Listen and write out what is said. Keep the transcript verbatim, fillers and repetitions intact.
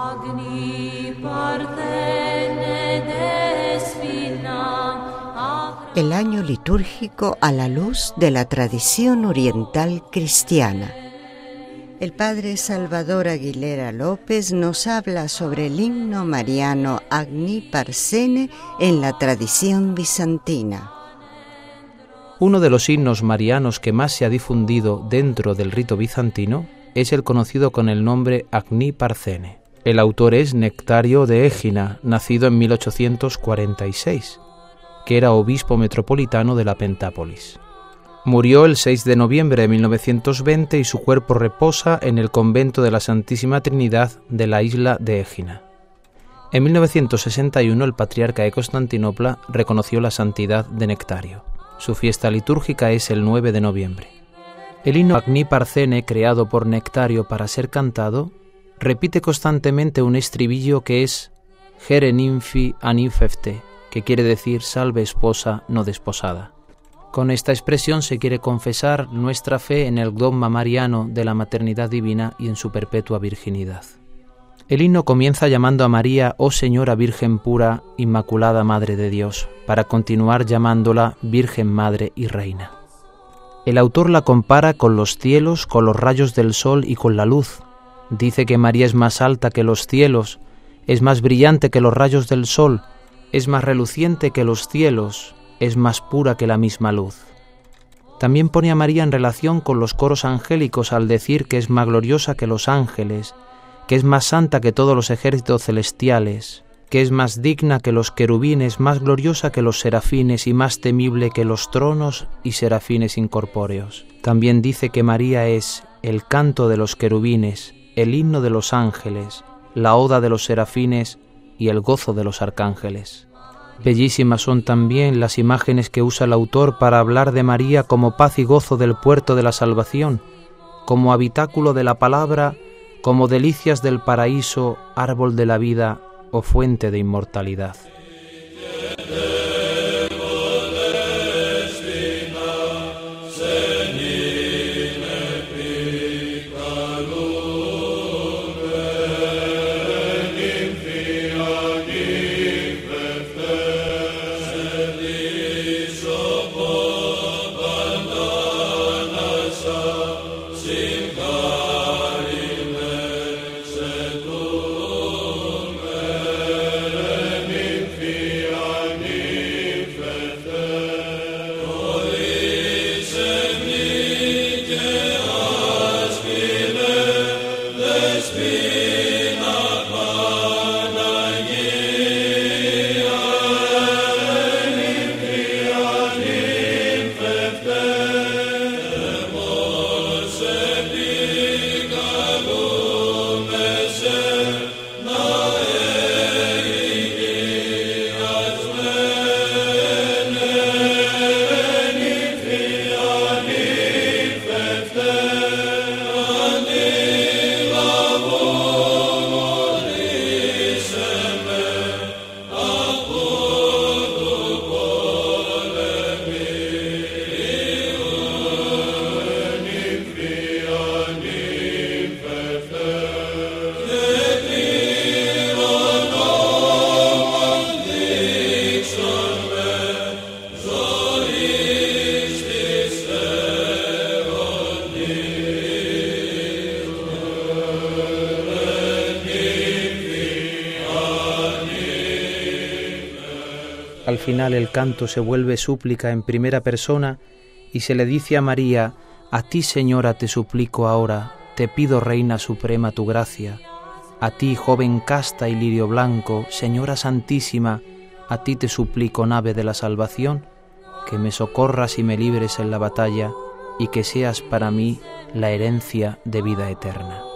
El año litúrgico a la luz de la tradición oriental cristiana. El padre Salvador Aguilera López nos habla sobre el himno mariano Agni Parsene en la tradición bizantina. Uno de los himnos marianos que más se ha difundido dentro del rito bizantino es el conocido con el nombre Agni Parsene. El autor es Nectario de Égina, nacido en mil ochocientos cuarenta y seis, que era obispo metropolitano de la Pentápolis. Murió el seis de noviembre de mil novecientos veinte y su cuerpo reposa en el convento de la Santísima Trinidad de la isla de Égina. En mil novecientos sesenta y uno el patriarca de Constantinopla reconoció la santidad de Nectario. Su fiesta litúrgica es el nueve de noviembre. El himno Agni Parsene, creado por Nectario para ser cantado, repite constantemente un estribillo que es Here nymphi anifefte, que quiere decir salve esposa no desposada. Con esta expresión se quiere confesar nuestra fe en el dogma mariano de la maternidad divina y en su perpetua virginidad. El himno comienza llamando a María, oh Señora Virgen pura, Inmaculada Madre de Dios, para continuar llamándola Virgen Madre y Reina. El autor la compara con los cielos, con los rayos del sol y con la luz. Dice que María es más alta que los cielos, es más brillante que los rayos del sol, es más reluciente que los cielos, es más pura que la misma luz. También pone a María en relación con los coros angélicos al decir que es más gloriosa que los ángeles, que es más santa que todos los ejércitos celestiales, que es más digna que los querubines, más gloriosa que los serafines y más temible que los tronos y serafines incorpóreos. También dice que María es el canto de los querubines, el himno de los ángeles, la oda de los serafines y el gozo de los arcángeles. Bellísimas son también las imágenes que usa el autor para hablar de María como paz y gozo del puerto de la salvación, como habitáculo de la palabra, como delicias del paraíso, árbol de la vida o fuente de inmortalidad. Al final el canto se vuelve súplica en primera persona y se le dice a María, a ti Señora te suplico ahora, te pido Reina Suprema tu gracia, a ti joven casta y lirio blanco, Señora Santísima, a ti te suplico nave de la salvación, que me socorras y me libres en la batalla y que seas para mí la herencia de vida eterna.